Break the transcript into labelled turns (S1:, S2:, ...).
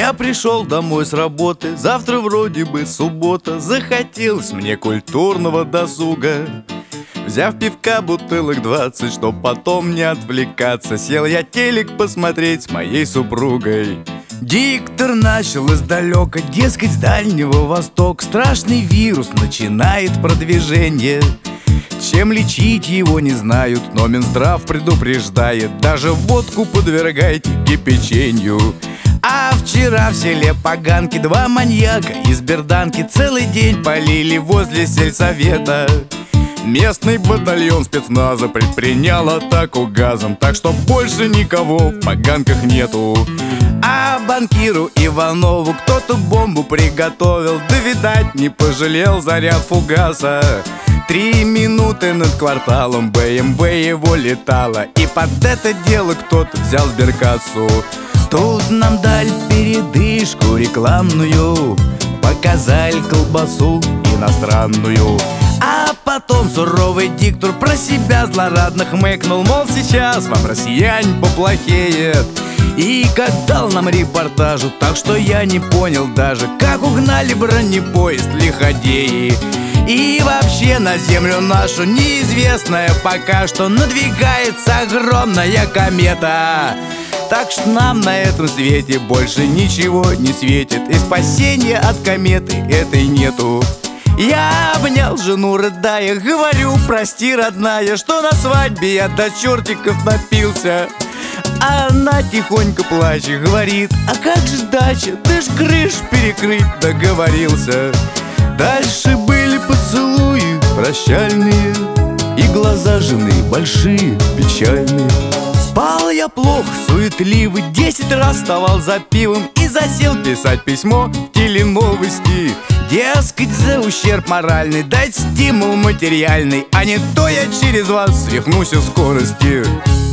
S1: Я пришел домой с работы, завтра вроде бы суббота. Захотелось мне культурного досуга. Взяв пивка бутылок 20, чтоб потом не отвлекаться, сел я телек посмотреть с моей супругой. Диктор начал издалека, дескать, с Дальнего Востока страшный вирус начинает продвижение. Чем лечить его не знают, но Минздрав предупреждает: даже водку подвергайте кипячению. А вчера в селе Поганки два маньяка из берданки целый день полили возле сельсовета. Местный батальон спецназа предпринял атаку газом, так что больше никого в Поганках нету. А банкиру Иванову кто-то бомбу приготовил, да, видать, не пожалел заряд фугаса. 3 минуты над кварталом БМВ его летала, и под это дело кто-то взял сберкассу. Тут нам дали передышку рекламную, показали колбасу иностранную. А потом суровый диктор про себя злорадно хмыкнул, мол, сейчас вам, россияне, поплохеет. И как дал нам репортажу, так что я не понял даже, как угнали бронепоезд лиходеи. И вообще на землю нашу неизвестная пока что надвигается огромная комета. Так что нам на этом свете больше ничего не светит, и спасения от кометы этой нету. Я обнял жену, рыдая, говорю: прости, родная, что на свадьбе я до чертиков напился. А она тихонько плача говорит: а как же дача, ты ж крыш перекрыть договорился. Дальше были поцелуи прощальные, и глаза жены большие, печальные. Спал я плохо, суетливый, 10 раз вставал за пивом и засел писать письмо в теленовости. Дескать, за ущерб моральный дать стимул материальный, а не то я через вас свихнусь в скорости.